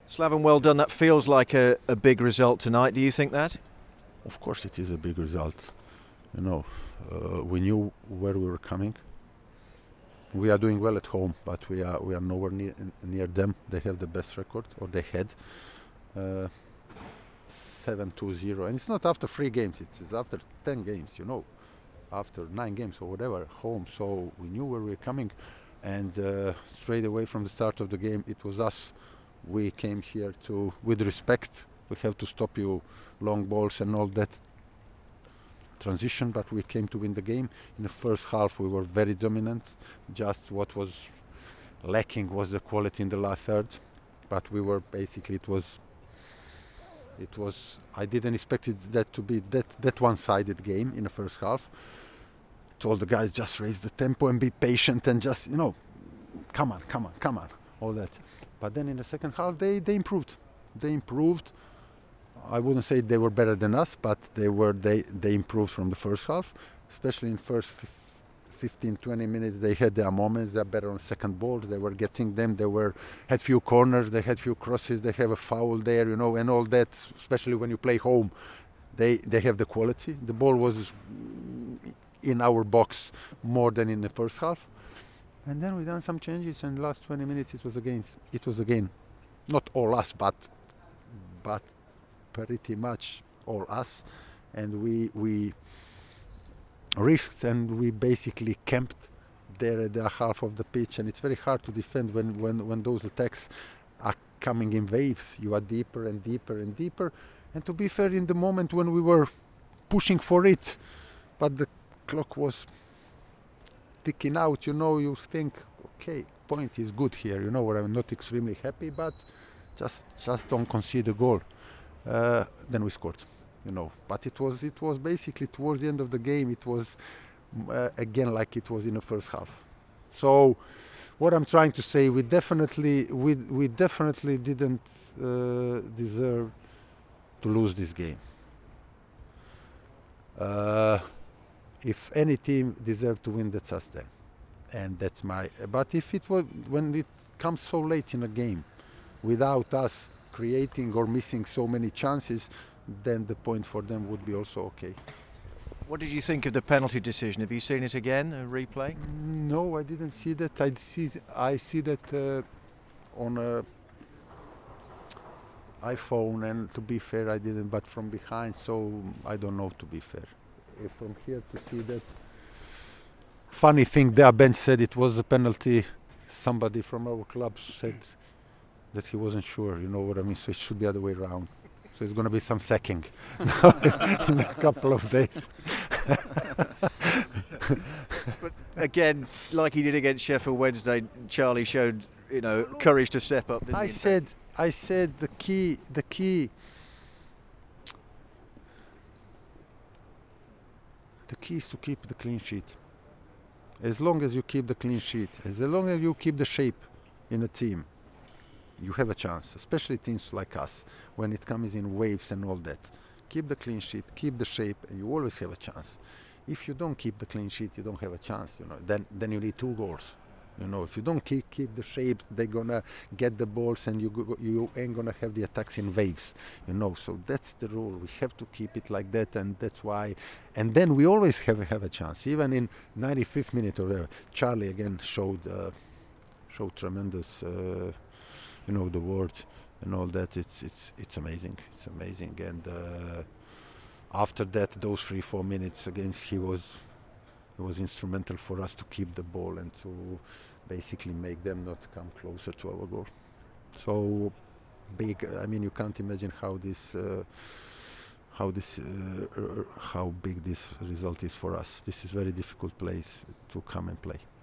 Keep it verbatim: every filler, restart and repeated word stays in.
Slaven, well done. That feels like a, a big result tonight. Do you think that? Of course it is a big result. You know, uh, we knew where we were coming. We are doing well at home, but we are we are nowhere near, near them. They have the best record, or they had. Uh, seven two zero, and it's not after three games, it's, it's after ten games, you know, after nine games or whatever, home. So we knew where we were coming, and uh, straight away from the start of the game, it was us. We came here to, with respect, we have to stop you long balls and all that transition, but we came to win the game. In the first half we were very dominant. Just what was lacking was the quality in the last third, but we were basically, it was It was. I didn't expect it that to be that that one-sided game in the first half. Told the guys, just raise the tempo and be patient and just, you know, come on, come on, come on, all that. But then in the second half, they they improved. They improved. I wouldn't say they were better than us, but they were. They they improved from the first half, especially in first fifteen, twenty minutes. They had their moments. They're better on second balls. They were getting them. They were had few corners. They had few crosses. They have a foul there, you know, and all that. Especially when you play home, they they have the quality. The ball was in our box more than in the first half. And then we done some changes. And last twenty minutes, it was again. It was again, not all us, but but pretty much all us. And we we. risked, and we basically camped there at the half of the pitch, and it's very hard to defend when, when, when those attacks are coming in waves. You are deeper and deeper and deeper, and to be fair, in the moment when we were pushing for it, but the clock was ticking out, you know, you think, okay, point is good here, you know, where I'm not extremely happy, but just just don't concede a goal. Uh, then we scored. You know, but it was it was basically towards the end of the game. It was uh, again like it was in the first half. So, what I'm trying to say, we definitely we we definitely didn't uh, deserve to lose this game. Uh, if any team deserved to win, that's us then, and that's my. But if it was when it comes so late in a game, without us creating or missing so many chances, then the point for them would be also okay. What did you think of the penalty decision? Have you seen it again, a replay? No, I didn't see that. I see I see that uh, on a iPhone, and to be fair, I didn't. But from behind, so I don't know. To be fair, if from here to see that. Funny thing, their bench said it was a penalty. Somebody from our club said that he wasn't sure. You know what I mean? So it should be the other way around. So it's going to be some sacking in a couple of days. But again, like he did against Sheffield Wednesday, Charlie showed, you know, courage to step up. Didn't I he? said, I said the key, the key, the key is to keep the clean sheet. As long as you keep the clean sheet, as long as you keep the shape in a team, you have a chance, especially teams like us, when it comes in waves and all that. Keep the clean sheet, keep the shape, and you always have a chance. If you don't keep the clean sheet, you don't have a chance, you know. Then then you need two goals. You know, if you don't keep keep the shape, they're gonna get the balls, and you go, you ain't gonna have the attacks in waves, you know. So that's the rule. We have to keep it like that, and that's why. And then we always have have a chance, even in ninety-fifth minute or whatever. Charlie again showed uh, showed tremendous. Uh, You know, the word and all that. It's it's it's amazing. It's amazing. And uh, after that, those three four minutes against, he was he was instrumental for us to keep the ball and to basically make them not come closer to our goal. So big. I mean, you can't imagine how this uh, how this uh, uh, how big this result is for us. This is very difficult place to come and play.